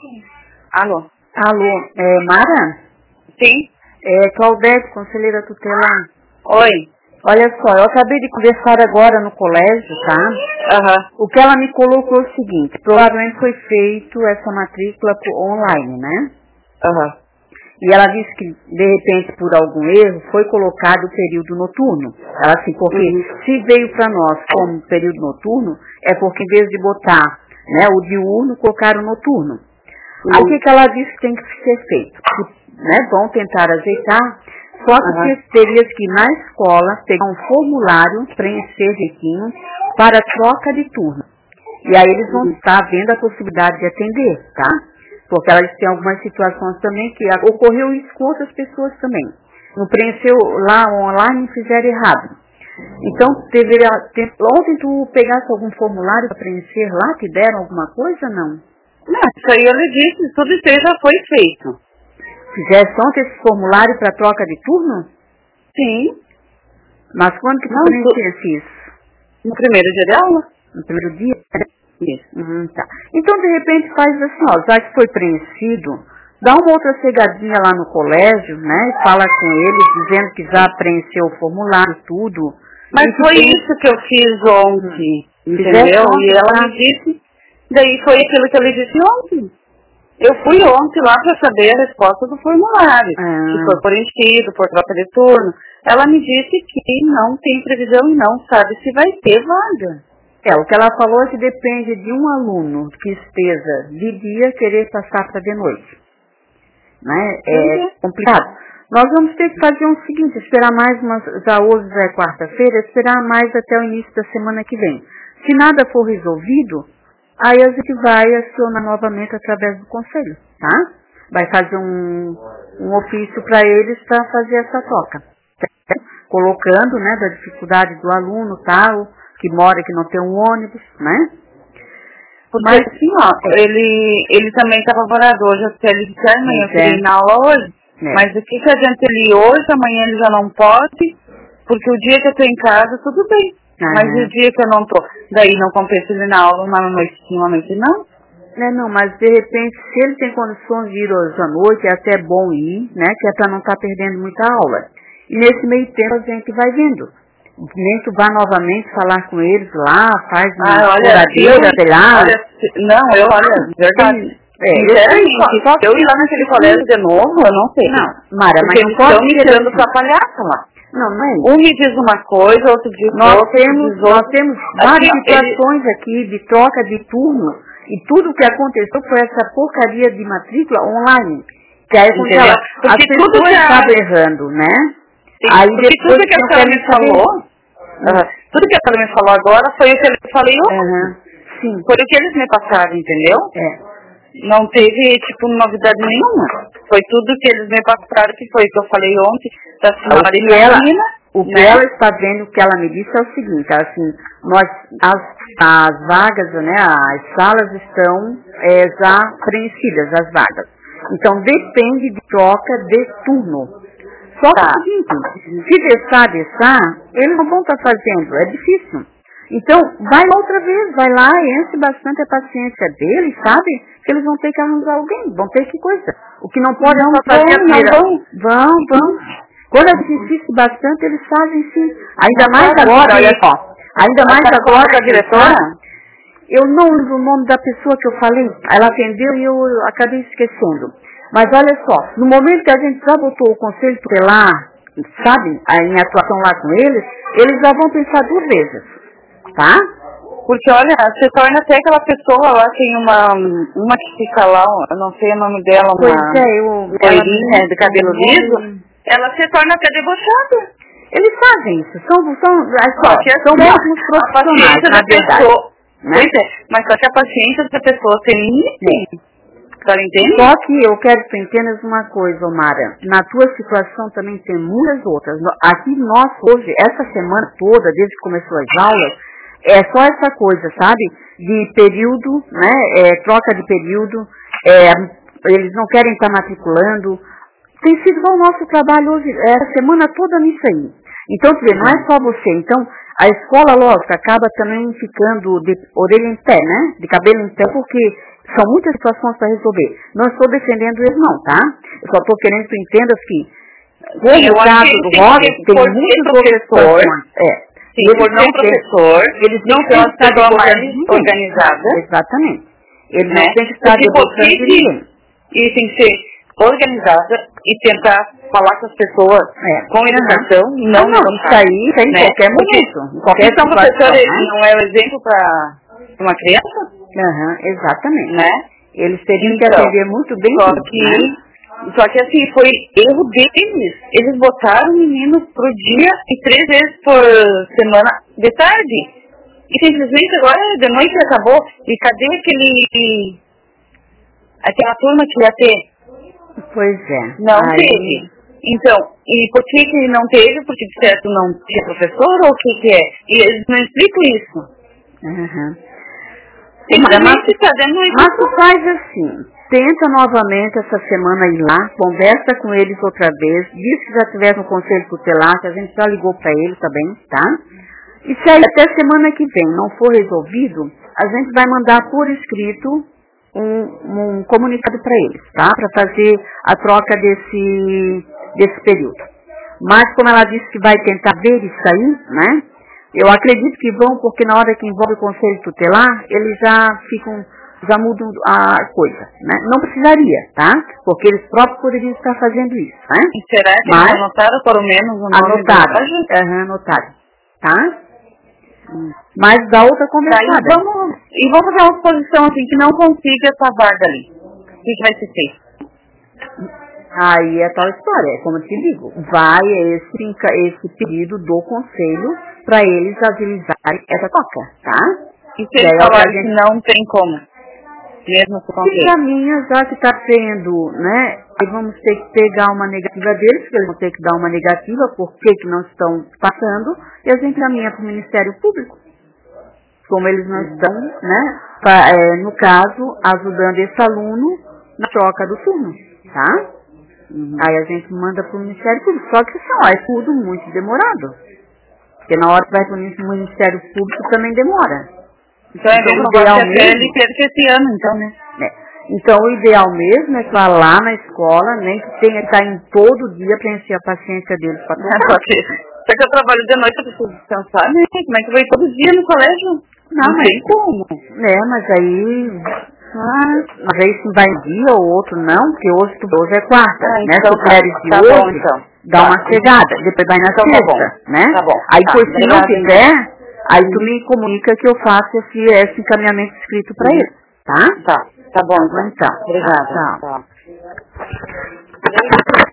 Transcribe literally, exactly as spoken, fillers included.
Alô? Alô, é Mara? Sim. É Claudete, conselheira tutelar. Oi. Olha só, eu acabei de conversar agora no colégio, tá? Aham. O que ela me colocou é o seguinte, provavelmente foi feito essa matrícula por online, né? Aham. E ela disse que, de repente, por algum erro, foi colocado o período noturno. Ela assim, porque Uhum. se veio para nós como período noturno, é porque em vez de botar, né, o diurno, colocaram o noturno. Aí o que, que ela disse que tem que ser feito? Que, né, vão tentar ajeitar, só que Aham. teria que ir na escola, pegar um formulário, preencher direitinho, para troca de turno. E aí eles vão estar vendo a possibilidade de atender, tá? Porque elas têm algumas situações também que ocorreu isso com outras pessoas também. Não preencheu lá online e fizeram errado. Então, deveria ter, ontem tu pegasse algum formulário para preencher lá, te deram alguma coisa, não? Não, isso aí eu lhe disse, tudo isso aí já foi feito. Fizesse ontem esse formulário para troca de turno? Sim. Mas quando que tu Não, preenchesse isso? No primeiro dia de aula? No primeiro dia? Isso. Hum, tá. Então, de repente, faz assim, ó, já que foi preenchido, dá uma outra chegadinha lá no colégio, né, e fala com eles, dizendo que já preencheu o formulário, tudo. Mas e que foi tem... isso que eu fiz ontem, Hum. entendeu? Ontem, E ela tá? me disse, daí foi aquilo que eu lhe disse ontem. Eu fui ontem lá para saber a resposta do formulário, Ah. se foi preenchido, por troca de turno. Ela me disse que não tem previsão e não sabe se vai ter vaga. É, o que ela falou é que depende de um aluno que esteja de dia querer passar para de noite. Né? É Uhum. complicado. Nós vamos ter que fazer o seguinte, esperar mais, uma, já hoje já é quarta-feira, esperar mais até o início da semana que vem. Se nada for resolvido, aí a gente vai acionar novamente através do conselho, tá? Vai fazer um, um ofício para eles para fazer essa troca. Colocando, né, da dificuldade do aluno, tal, que mora, que não tem um ônibus, né? Porque Mas, assim, ó, ele, ele também está favorável hoje, até ele disse, ah, amanhã eu queria ir na aula hoje. É. Mas o que que adianta ele ir hoje, amanhã ele já não pode, porque o dia que eu estou em casa, tudo bem. Aham. Mas o dia que eu não estou, daí não compensa ele ir na aula, uma noite sim, uma noite não. É, não, mas de repente, se ele tem condições de ir hoje à noite, é até bom ir, né, que é para não estar perdendo muita aula. E nesse meio tempo a gente vai vendo. Nem tu vá novamente falar com eles lá, faz uma Ah, olha, furadeira, sei lá. olha, se- não, eu, olha, verdade. É, Sinceramente, só- só se eu ir lá naquele colégio de novo, eu não sei. Não, Mara, porque mas não eles pode estão me ser tirando assim. pra palhaça lá. Não, não é isso. Um me diz uma coisa, outro diz Nós outra, temos, diz nós outra. temos Aqui, várias ele- situações aqui de troca de turno e tudo que aconteceu foi essa porcaria de matrícula online. Que aí quando Entendeu? ela, Porque as tudo pessoas que a- estavam errando, né? Sim, Aí porque depois tudo que a não senhora querem me saber. falou, ah, tudo que a senhora me falou agora foi o que eu falei ontem. Aham, sim. Foi o que eles me passaram, entendeu? É. Não teve, tipo, novidade nenhuma. Foi tudo que eles me passaram, que foi o que eu falei ontem, da O senhora e que da ela, menina. o que né? ela está vendo, o que ela me disse é o seguinte, assim, nós, as, as vagas, né, as salas estão é, já preenchidas, as vagas. Então depende de troca de turno. Só que Tá. é o seguinte, se deixar, deixar, eles não vão estar fazendo, é difícil. Então, vai lá outra vez, vai lá e enche bastante a paciência deles, sabe? Que eles vão ter que arranjar alguém, vão ter que coisa. O que não pode Não é só fazer a vão, primeira. não vão. Vão, vão. Quando a gente insiste bastante, eles fazem sim. Ainda mais Sabe agora, que- olha só. Ainda A mais senhora agora, conta com a diretora? eu não lembro o nome da pessoa que eu falei. Ela atendeu e eu acabei esquecendo. Mas olha só, no momento que a gente já botou o conselho tutelar, sabe, em atuação lá com eles, eles já vão pensar duas vezes, tá? Porque, olha, se torna até aquela pessoa lá, tem uma, uma que fica lá, eu não sei o nome dela, uma Pois é, eu... loirinha de cabelo liso, ela se torna até debochada. Eles fazem isso, são, são, Só só, que são assim, mesmos a profissionais, paciência na da verdade. pessoa, Né? pois é, mas só que a paciência da pessoa tem limite. A senhora entende? Só que eu quero que tu entendas uma coisa, Omara. Na tua situação também tem muitas outras. No- Aqui nós hoje, essa semana toda, desde que começou as aulas, é só essa coisa, sabe? De período, né? É, troca de período. É, eles não querem estar matriculando. Tem sido igual o nosso trabalho hoje, é, essa semana toda nisso aí. Então, quer dizer, não é só você. Então, a escola, lógico, acaba também ficando de orelha em pé, né? De cabelo em pé, porque são muitas situações para resolver. Não estou defendendo eles não, tá? Eu só estou querendo que tu entendas que, como o caso do Rosa, tem muitos professores. É. Se for não professor, eles não têm que estar mais de organizada. Exatamente. Eles né? não têm que estar debochando de ninguém. E tem que ser organizada e tentar falar com as pessoas é. com educação, uhum. não não, não, isso aí tem em né? qualquer momento. Em qualquer então, situação, professor, né? ele não é o exemplo para uma criança? Uhum, exatamente. Né? Eles teriam então, que atender muito bem só isso, que, né? Só que assim, foi erro deles. Eles botaram o menino pro dia e três vezes por semana de tarde. E simplesmente agora de noite acabou. E cadê aquele aquela turma que ia ter? Pois é. Não Aí... teve. Então, e por que que não teve? Porque de certo não tinha professor ou o que que é? E eles não explicam isso. Uhum. Simplesmente está dando isso. Mas tu faz assim, tenta novamente essa semana ir lá, conversa com eles outra vez, diz que já tivesse no conselho tutelar, que a gente já ligou para eles também, tá? E se aí até semana que vem não for resolvido, a gente vai mandar por escrito um, um comunicado para eles, tá? Para fazer a troca desse, desse período. Mas como ela disse que vai tentar ver isso aí, né? Eu acredito que vão, porque na hora que envolve o conselho tutelar, eles já ficam, já mudam a coisa, né? Não precisaria, tá? Porque eles próprios poderiam estar fazendo isso, né? E será que Mas, eles anotaram pelo menos o nome anotaram, uhum, anotaram, tá? Mas dá outra conversada. Tá, e, vamos, e vamos fazer uma posição assim, que não consiga essa vaga ali. O que, que vai ser feito? Aí é tal história, é como eu te digo, vai esse, esse pedido do conselho para eles agilizarem essa troca, tá? E se eles falarem gente... que não tem como, mesmo com o conselho? Encaminha, já que está tendo, né, aí vamos ter que pegar uma negativa deles, porque eles vão ter que dar uma negativa, por que que não estão passando, e a gente encaminha para o Ministério Público. Como eles não estão, né, pra, é, no caso, ajudando esse aluno na troca do turno, tá? Uhum. Aí a gente manda para o Ministério Público. Só que só é tudo muito demorado. Porque na hora que vai para o Ministério Público também demora. Então é bem provável que ele perca esse ano, então, né? É. Então o ideal mesmo é que vá lá na escola, nem que tenha que estar em todo dia para encher a paciência deles para trocar. Só que eu trabalho de noite, eu preciso descansar, né? Como é que eu vou ir todo dia no colégio? Não, não mas, tem como. É, mas aí... Ah, mas aí se vai um dia ou outro não, porque hoje, hoje é quarta, ah, né? Então, se queres de tá hoje, bom, então. dá tá. uma chegada, depois vai na então, sexta, tá bom. né? Tá bom. Aí tá. depois, se Obrigada, não quiser, aí tu me comunica que eu faço esse, esse encaminhamento escrito para ele, tá? Tá, tá bom. Então, Obrigada. tchau. Tchau.